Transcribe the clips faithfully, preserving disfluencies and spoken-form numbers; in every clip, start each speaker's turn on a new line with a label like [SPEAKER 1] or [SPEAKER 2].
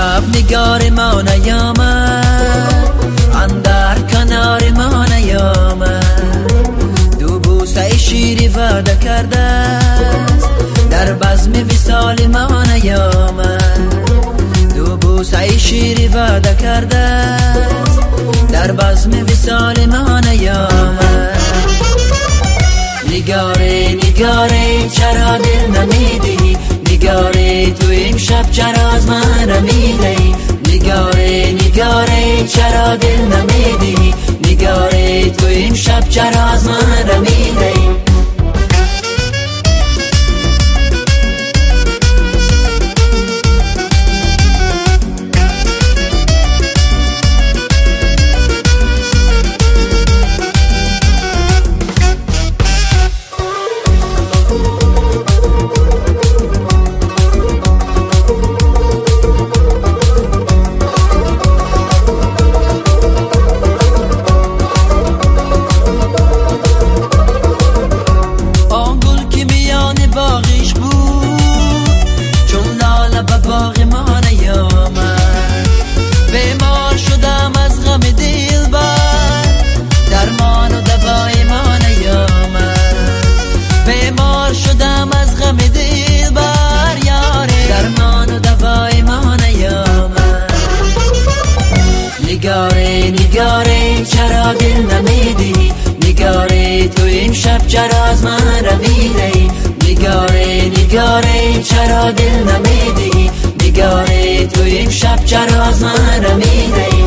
[SPEAKER 1] امشب نگار ما نیامد، اندر کنار ما نیامد. دو بوسه شیری وعده کرده است، در بزم وصال ما نیامد. دو بوسه شیری وعده کرده است، در بزم وصال ما نیامد. نگاره نگاره چرا دل نمیدی، نگاره تو امشب چرا از من رمیدی. نگاره نگاره چرا دل نمیدی، نگاره تو امشب چرا از من رمیدی. نگاره نگاره چرا دل نمیدی، نگاره تو امشب چرا از من رمیدی. نگاره نگاره چرا دل نمیدی، نگاره تو امشب چرا از من رمیدی.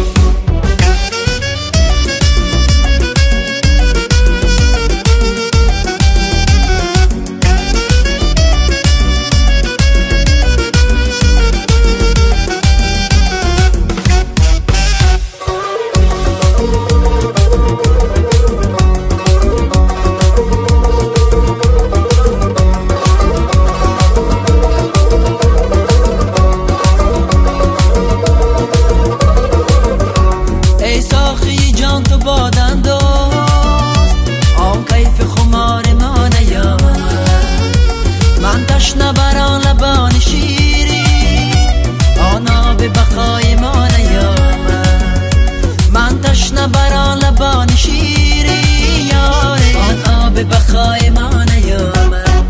[SPEAKER 1] تشنه بران لبان شیری آنا به بخای ما نیامد. من تشنه بران لبان شیری یاره آنا به بخای ما نیامد.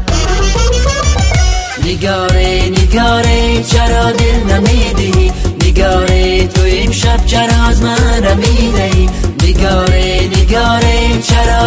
[SPEAKER 1] نگاره نگاره چرا دل نمیدی، نگاره تو امشب چرا از من رمیدی. نگاره نگاره چرا